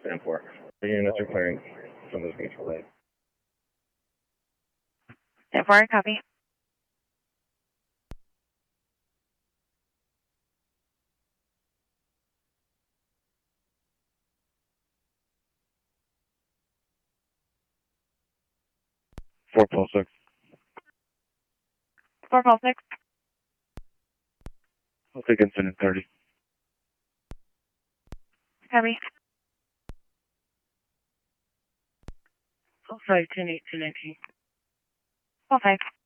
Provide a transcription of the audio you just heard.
10-4. The units are clearing from this mutual lane. 10-4, copy. Four pulse 6. 4 pulse 6. I'll take incident 30. Copy. 5, 10, 8, 219. 5.